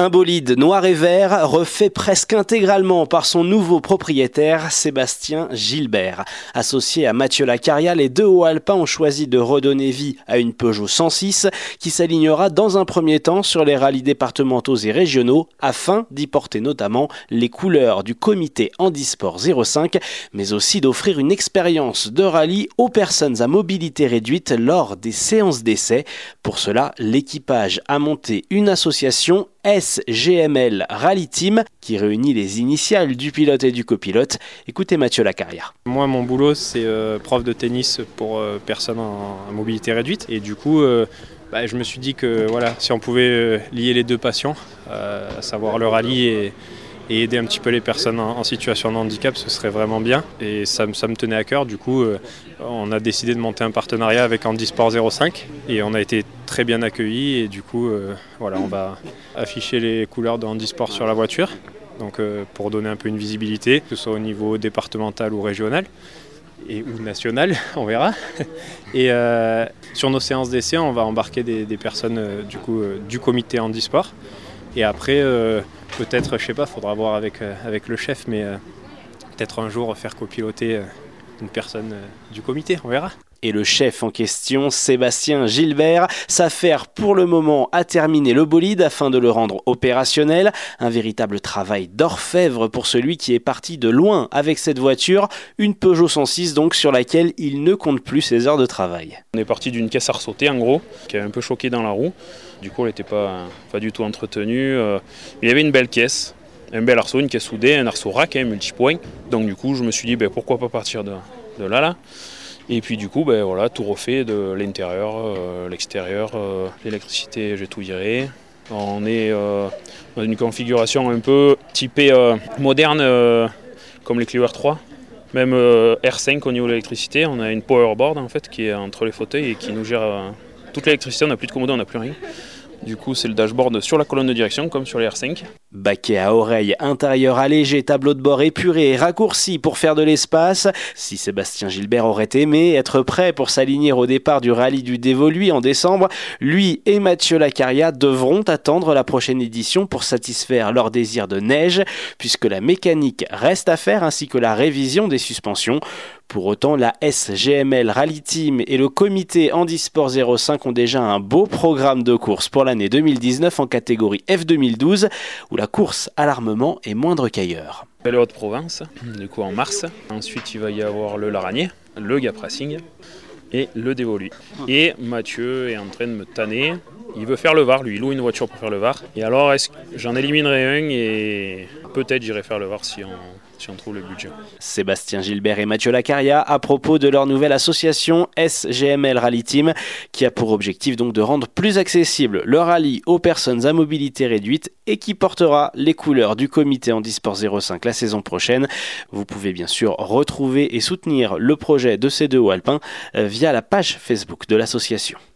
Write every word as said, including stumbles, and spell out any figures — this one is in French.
Un bolide noir et vert refait presque intégralement par son nouveau propriétaire, Sébastien Gilbert. Associé à Mathieu Lacaria, les deux hauts alpins ont choisi de redonner vie à une Peugeot cent six qui s'alignera dans un premier temps sur les rallyes départementaux et régionaux afin d'y porter notamment les couleurs du comité Handisport zéro cinq, mais aussi d'offrir une expérience de rallye aux personnes à mobilité réduite lors des séances d'essai. Pour cela, l'équipage a monté une association S G M L Rally Team qui réunit les initiales du pilote et du copilote. Écoutez Mathieu Lacaria. Moi, mon boulot, c'est euh, prof de tennis pour euh, personnes en, en mobilité réduite. Et du coup, euh, bah, je me suis dit que voilà, si on pouvait euh, lier les deux passions, euh, à savoir le rallye et, et aider un petit peu les personnes en, en situation de handicap, ce serait vraiment bien. Et ça, ça me tenait à cœur. Du coup, euh, on a décidé de monter un partenariat avec Handisport zéro cinq et on a été très bien accueillis. Et du coup, euh, voilà, on va afficher les couleurs de Handisport sur la voiture. Donc, euh, pour donner un peu une visibilité, que ce soit au niveau départemental ou régional. Et, ou national, on verra. Et euh, sur nos séances d'essai, on va embarquer des, des personnes euh, du, coup, euh, du comité Handisport. Et après, euh, peut-être, je sais pas, il faudra voir avec, euh, avec le chef, mais euh, peut-être un jour faire copiloter euh, une personne euh, du comité, on verra. Et le chef en question, Sébastien Gilbert, s'affaire pour le moment à terminer le bolide afin de le rendre opérationnel. Un véritable travail d'orfèvre pour celui qui est parti de loin avec cette voiture, une Peugeot cent six donc sur laquelle il ne compte plus ses heures de travail. On est parti d'une caisse à ressauter en gros, qui avait un peu choqué dans la roue. Du coup elle n'était pas, pas du tout entretenue. Il y avait une belle caisse, un bel arceau, une caisse soudée, un arceau rack, hein, multipoint. Donc du coup je me suis dit ben, pourquoi pas partir de, de là là. Et puis du coup, ben, voilà, tout refait de l'intérieur, euh, l'extérieur, euh, l'électricité, j'ai tout viré. On est euh, dans une configuration un peu typée euh, moderne, euh, comme les Clio R trois. Même euh, R cinq au niveau de l'électricité, on a une powerboard en fait qui est entre les fauteuils et qui nous gère euh, toute l'électricité. On n'a plus de commode, on n'a plus rien. Du coup, c'est le dashboard sur la colonne de direction, comme sur les R cinq. Baquet à oreille, intérieur allégé, tableau de bord épuré et raccourci pour faire de l'espace. Si Sébastien Gilbert aurait aimé être prêt pour s'aligner au départ du rallye du Dévoluy en décembre, lui et Mathieu Lacaria devront attendre la prochaine édition pour satisfaire leur désir de neige, puisque la mécanique reste à faire ainsi que la révision des suspensions. Pour autant, la S G M L Rally Team et le comité Handisport zéro cinq ont déjà un beau programme de course pour l'année deux mille dix-neuf en catégorie F deux mille douze, où la course à l'armement est moindre qu'ailleurs. Le Haute-Provence, du coup en mars. Ensuite, il va y avoir le Laragné, le Gap Racing et le Dévoluy. Et Mathieu est en train de me tanner. Il veut faire le Var, lui, il loue une voiture pour faire le Var. Et alors, est-ce que j'en éliminerai un et peut-être j'irai faire le Var si on, si on trouve le budget. Sébastien Gilbert et Mathieu Lacaria à propos de leur nouvelle association S G M L Rally Team qui a pour objectif donc de rendre plus accessible le rallye aux personnes à mobilité réduite et qui portera les couleurs du comité Handisport zéro cinq la saison prochaine. Vous pouvez bien sûr retrouver et soutenir le projet de ces deux hauts alpins via la page Facebook de l'association.